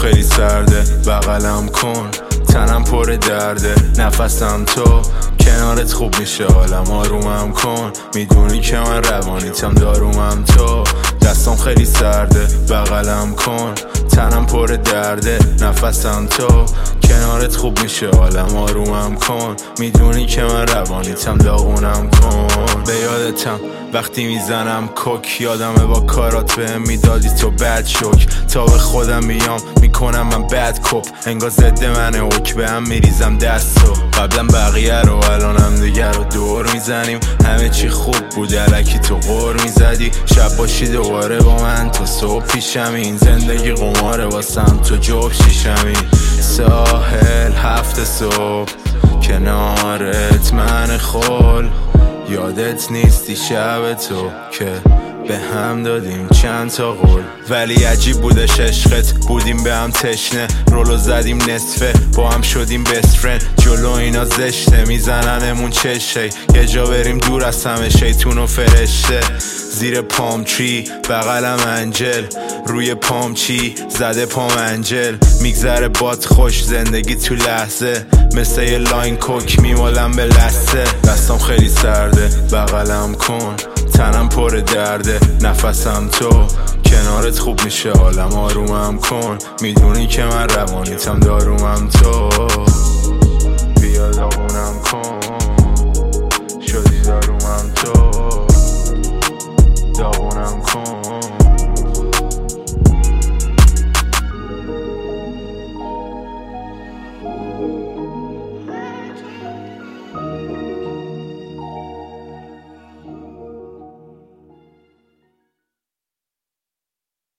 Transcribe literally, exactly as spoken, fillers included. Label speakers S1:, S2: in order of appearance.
S1: خیلی سرده بغلم کن، تنم پر درده، نفسم تو، کنارت خوب میشه حالم، آرومم کن، میدونی که من روانیتم، دارومم تو. دستم خیلی سرده بغلم کن، تنم پر درده، نفسم تو، کنارت خوب میشه حالم، آرومم کن، میدونی که من روانیتم، داغونم کن. به یادتم وقتی میزنم کوک، یادمه با کارات بهم میدادی تو بد شوک، تا به خودم میام میکنم من بد کپ، انگار ضد منه اوک، به هم میریزم دستو. قبلا بقیه رو الانم دیگر رو دور میزنیم، همه چی خوب بود الکی تو غور میزدی، شب باشی دوباره با من تا صبح پیشمی، این زندگی قماره واسم تو جوب شیشمی. ساحل هفت صبح کنارت من خول، یادت نیستی شب تو که به هم دادیم چند تا قول، ولی عجیب بودش عشقت، بودیم به هم تشنه، رولو زدیم نصفه، با هم شدیم بست فرند، جلو اینا زشته میزننمون چشه، یه جا بریم دور از همه شیطون و فرشته. زیر پام تری بغلم انجل، روی پام چی زده پام انجل، میگذره باد خوش زندگی تو لحظه، مثل یه لاین کوک میمالم به لسه. دستم خیلی سرده بغلم کن، تنم پر درده، نفسم تو، کنارت خوب میشه حالم، آرومم کن، میدونی که من روانیتم، دارومم تو. بیا داغونم کن، شدی دارومم تو، داغونم کن.